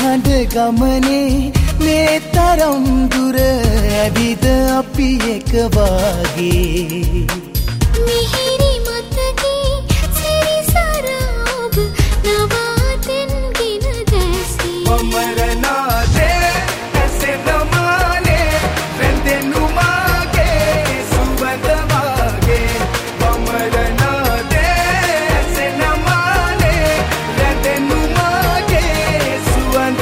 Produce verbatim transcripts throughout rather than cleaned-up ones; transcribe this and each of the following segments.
නිහඬ ගමනේ මේ තරම් දුර ඇවිද අපි එක වාගේ මිහිරි මතකේ සිරිසර ඔබ නවාතෙන්ගෙන දැසී මමරනාදේ ඇසෙනමානේ රැඳෙනු මාගේ සුවඳ වාගේ මමරනාදේ ඇසෙනමානේ රැඳෙනු මාගේ සුවඳ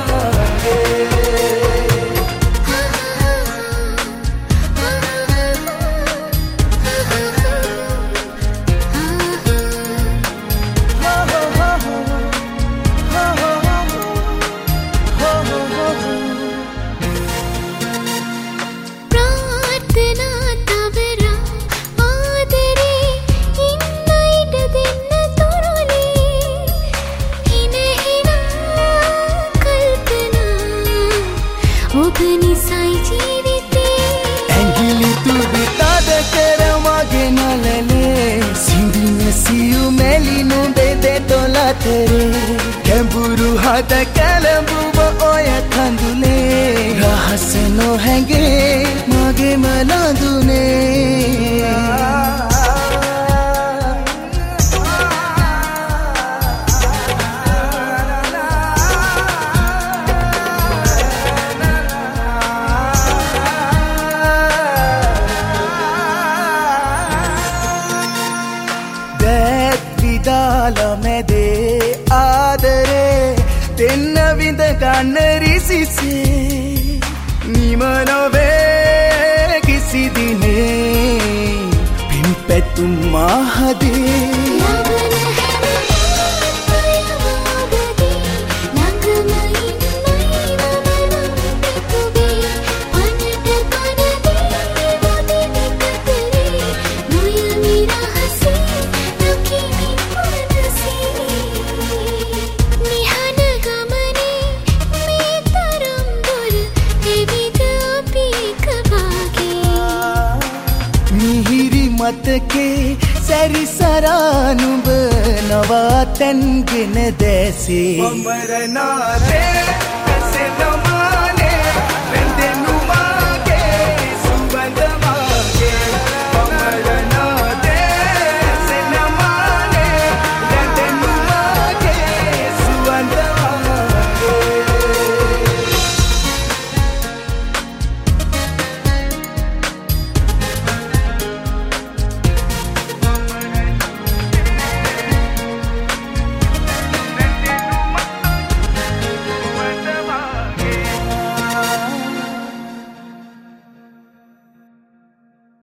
ඇඟිලි තුඩු තද කර මගේ නළලේ සිඳින සියු මෙලි නුඹේ දෙතොල අතරේ ගැඹුරු හද කැළඹුව ඔය කඳුලේ රහස නොහැඟේ මගේම ලඳුනේ මැදේ ආදරේ දෙන්න විඳ ගන්න රිසිසේ නිම නොවේ කිසි දිනේ පින් පැතුම් මාහදේ මතකේ සැරිසරා නුඹ නවාතැන්ගෙන දැසේ මමරනාදේ ඇසෙනමා